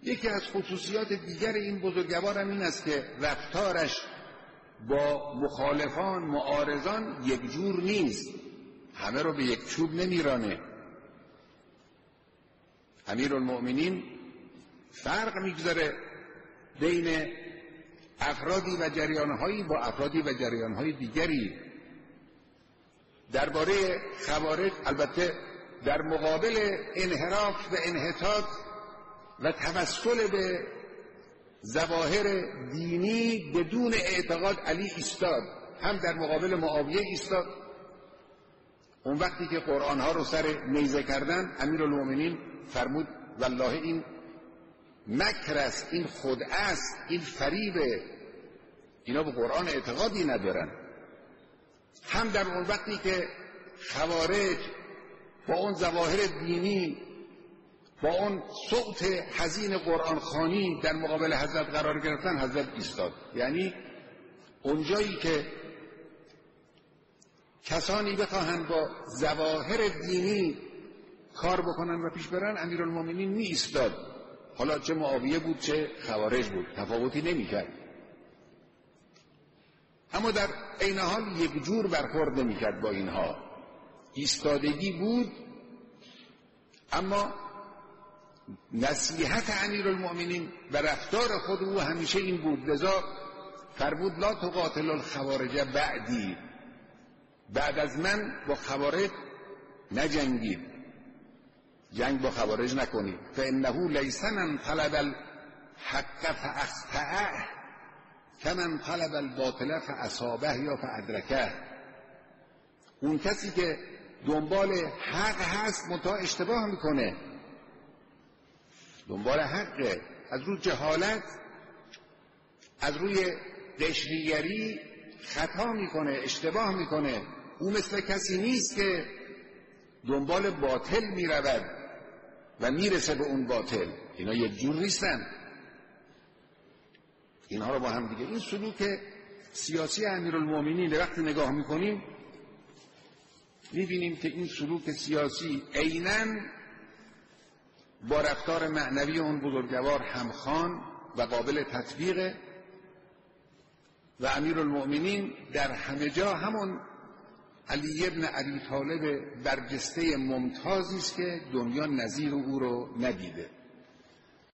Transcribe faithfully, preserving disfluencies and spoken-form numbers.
یکی از خصوصیات دیگر این بزرگوار هم این است که رفتارش با مخالفان، معارضان یک جور نیست، همه رو به یک چوب نمیرانه. امیرالمؤمنین فرق میگذاره بین افرادی و جریانهایی با افرادی و جریانهای دیگری. درباره خوارج البته در مقابل انحراف و انحطاط و توسل به ظواهر دینی بدون اعتقاد علی ایستاد، هم در مقابل معاویه ایستاد. اون وقتی که قرآنها رو سر نیزه کردن، امیرالمؤمنین فرمود والله این مکر است، این خدعه است، این فریبه، اینا به قرآن اعتقادی ندارن. هم در اون وقتی که خوارج با اون ظواهر دینی، با اون صوت حزین قرآن خوانی در مقابل حضرت قرار گرفتن، حضرت ایستاد. یعنی اونجایی که کسانی بخواهند با ظواهر دینی کار بکنن و پیش برن، امیرالمؤمنین می ایستاد. حالا چه معاویه بود چه خوارج بود، تفاوتی نمی کرد. اما در عین حال یک جور برخورد نمی کرد با اینها. ایستادگی بود، اما نصیحت امیرالمؤمنین و رفتار خود او همیشه این بود. لذا فرمود لا تقاتل الخوارج بعدی، بعد از من با خوارج نجنگید، جنگ با خوارج نکنید. فانه لیس من طلب الحق فاخطأه کمن طلب الباطل فاصابه یا فادرکه. اون کسی که دنبال حق هست منتها اشتباه میکنه، دنبال حقه، از روی جهالت، از روی قشریگری خطا میکنه، اشتباه میکنه. او مثل کسی نیست که دنبال باطل میرود و میرسه به اون باطل. اینا یک جور نیستن. اینها رو با هم دیگه، این سلوک سیاسی امیرالمؤمنین وقتی نگاه میکنیم میبینیم که این سلوک سیاسی عیناً با رفتار معنوی اون بزرگوار همخوان و قابل تطبیقه. و امیرالمؤمنین در همه جا همون علی ابن ابی طالب برجسته ممتازی است که دنیا نظیر او رو ندیده.